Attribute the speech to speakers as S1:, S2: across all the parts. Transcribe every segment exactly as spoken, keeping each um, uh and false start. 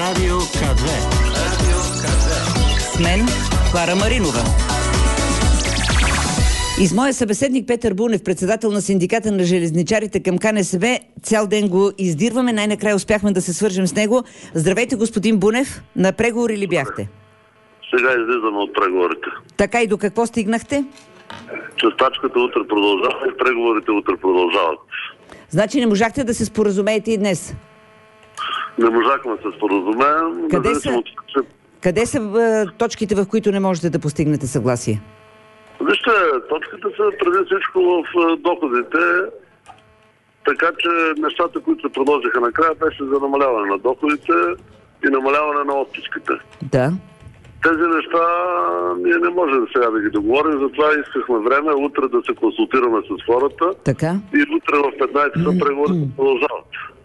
S1: Радио КА две. Радио КА две.
S2: С мен Клара Маринова. И с моя събеседник Петър Бунев, председател на синдиката на железничарите към КНСБ, цял ден го издирваме. Най-накрая успяхме да се свържем с него. Здравейте, господин Бунев. На преговори ли бяхте?
S3: Сега излизаме от преговорите.
S2: Така, и до какво стигнахте?
S3: Частачката утре продължава и преговорите утре продължават.
S2: Значи не можахте да се споразумеете и днес?
S3: Не можахме да се споразумеем.
S2: Къде са,
S3: от...
S2: къде са е, точките, в които не можете да постигнете съгласие?
S3: Вижте, точките са преди всичко в доходите, така че нещата, които се продължиха накрая, беше за намаляване на доходите и намаляване на отпуските.
S2: Да.
S3: Тези неща ние не можем сега да ги договорим, затова искахме време утре да се консултираме с хората.
S2: Така.
S3: И утре в петнайсет часа преговорите продължават.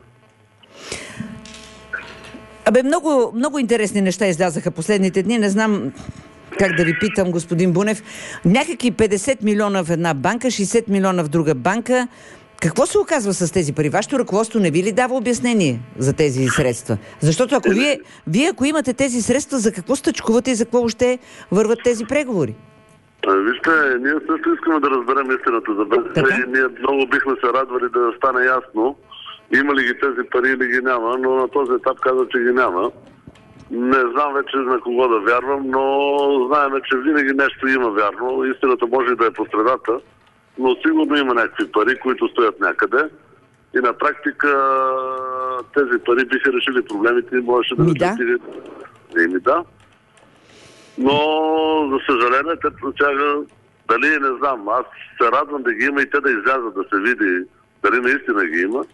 S2: Абе, много, много интересни неща излязаха последните дни. Не знам как да ви питам, господин Бунев. Някакви петдесет милиона в една банка, шейсет милиона в друга банка. Какво се оказва с тези пари? Вашето ръководство не ви ли дава обяснение за тези средства? Защото ако вие, вие ако имате тези средства, за какво стъчкувате и за какво още върват тези преговори?
S3: Вижте, ние също искаме да разберем истината за БДЖ и ние много бихме се радвали да стане ясно има ли ги тези пари или ги няма, но на този етап казва, че ги няма. Не знам вече на кого да вярвам, но знаем, че винаги нещо има вярно. Истината може да е по средата, но сигурно има някакви пари, които стоят някъде. И на практика тези пари биха решили проблемите и можеше да решили. Да. Еми да. Но, за съжаление, те протяга дали не знам. Аз се радвам да ги има и те да излязат, да се види дали наистина ги има.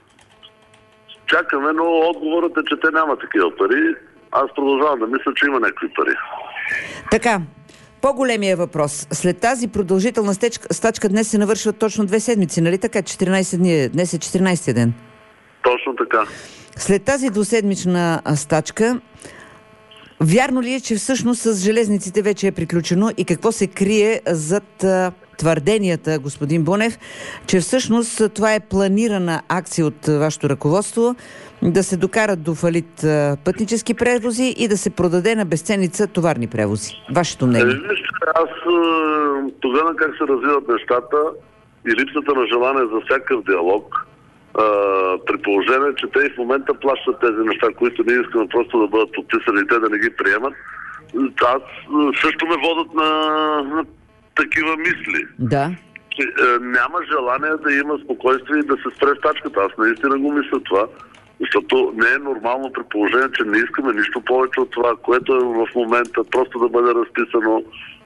S3: Чакаме, но отговорът е, че те няма такива пари. Аз продължавам да мисля, че има някакви пари.
S2: Така, по-големия въпрос. След тази продължителна стечка, стачка днес се навършват точно две седмици, нали така? четиринайсет дни. Днес е четиринайсети ден.
S3: Точно така.
S2: След тази двуседмична стачка, вярно ли е, че всъщност с железниците вече е приключено и какво се крие зад а, твърденията, господин Бунев, че всъщност това е планирана акция от вашето ръководство да се докарат до фалит а, пътнически превози и да се продаде на безценица товарни превози? Вашето мнение?
S3: Е, вижте, аз тогава как се развиват нещата и липсата на желание за всякакъв диалог, а, при положение, че те и в момента плащат тези неща, които ние искаме просто да бъдат подписани и те да не ги приемат, аз също ме водят на, на такива мисли.
S2: Да.
S3: Че, е, няма желание да има спокойствие и да се спре стачката. Аз наистина го мисля това. Защото не е нормално при положение, че не искаме нищо повече от това, което е в момента, просто да бъде разписано.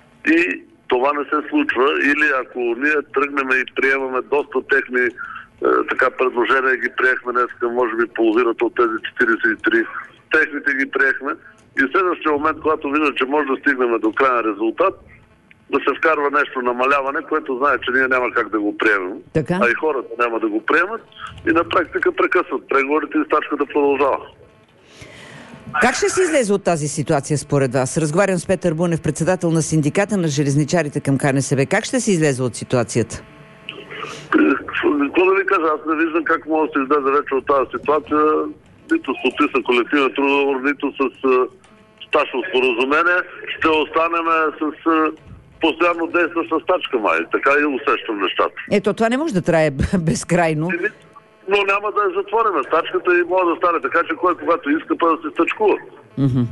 S3: И това не се случва. Или ако ние тръгнем и приемаме доста техни е, така предложения, ги приехме днес, може би половината от тези четирийсет и три, техните ги приехме. И в следващия момент, когато видя, че може да стигнем до крайен резултат, да се вкарва нещо намаляване, което знае, че ние няма как да го приемем.
S2: Така?
S3: А и хората няма да го приемат. И на практика прекъсват преговорите и стачката продължава.
S2: Как ще се излезе от тази ситуация според вас? Разговарям с Петър Бунев, председател на синдиката на железничарите към КНСБ. Как ще се излезе от ситуацията?
S3: Какво да ви кажа? Аз не виждам как може да се излезе вече от тази ситуация. Нито с подписан колективен трудовор, нито с стачно споразумение. Ще останем с постоянно действаща стачка, май. Така и усещам нещата.
S2: Ето, това не може да трае безкрайно.
S3: Но няма да я затворим стачката и може да стане така, че кой когато иска, па да се стачкува.
S2: Mm-hmm.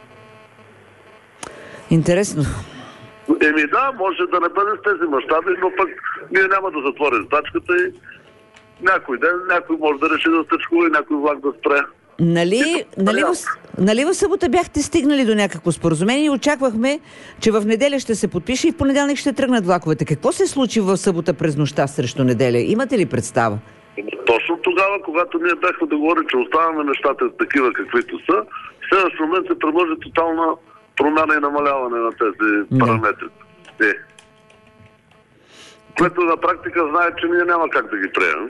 S2: Интересно.
S3: Еми да, може да не бъде с тези мащаби, но пък ние няма да затворим стачката и някой ден някой може да реши да стачкува и някой влак да спре.
S2: Нали, нали, в, нали в събота бяхте стигнали до някакво споразумение и очаквахме, че в неделя ще се подпише и в понеделник ще тръгнат влаковете. Какво се случи в събота през нощта срещу неделя? Имате ли представа?
S3: Точно тогава, когато ние бяхме да говорим, че оставаме нещата такива каквито са, в следващия момент се предложи тотална промяна и намаляване на тези
S2: да.
S3: параметри. Е. Което на практика знае, че ние няма как да ги приемем.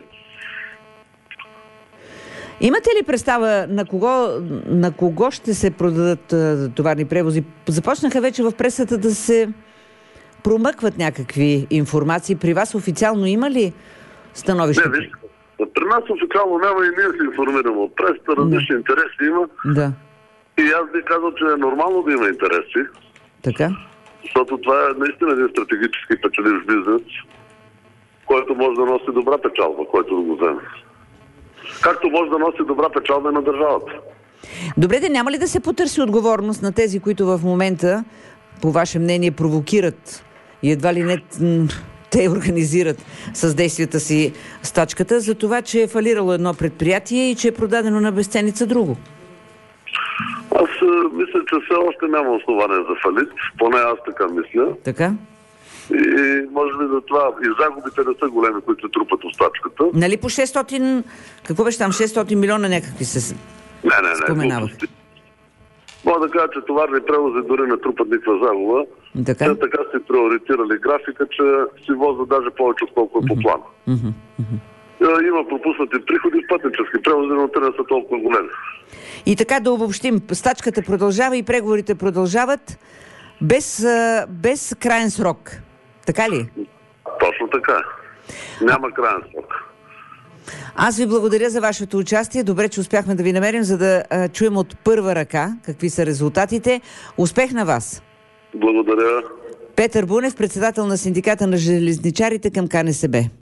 S2: Имате ли представа на кого, на кого ще се продадат а, товарни превози? Започнаха вече в пресата да се промъкват някакви информации. При вас официално има ли становище?
S3: Не, вижте, при нас официално няма и ние се информираме от пресата, различни да. интереси има.
S2: Да.
S3: И аз бих казал, че е нормално да има интереси,
S2: Така?
S3: защото това е наистина един стратегически печеливш бизнес, който може да носи добра печалба, който да го вземе. Както може да носи добра печалба и на държавата.
S2: Добре, де няма ли да се потърси отговорност на тези, които в момента, по ваше мнение, провокират и едва ли не м, те организират с действията си стачката за това, че е фалирало едно предприятие и че е продадено на безценица друго?
S3: Аз а, мисля, че все още няма основание за фалит, поне аз така мисля.
S2: Така?
S3: И може би за това и загубите не са големи, които се трупат от стачката.
S2: Нали по шестстотин, какво беше там, шестстотин милиона някакви се
S3: Не, не, не.
S2: споменават?
S3: глупости. Мога да кажа, че товарни превози дори не трупат никаква загуба.
S2: Така?
S3: Те така си приоритирали графика, че си возят даже повече, отколкото е по план.
S2: Мгм, мгм.
S3: Е, Има пропуснати приходи в пътнически превози, но те не са толкова големи.
S2: И така да обобщим, стачката продължава и преговорите продължават без, а, без краен срок. Така ли?
S3: Точно така. Няма краен срок.
S2: Аз ви благодаря за вашето участие. Добре, че успяхме да ви намерим, за да а, чуем от първа ръка какви са резултатите. Успех на вас!
S3: Благодаря.
S2: Петър Бунев, председател на синдиката на железничарите към КНСБ.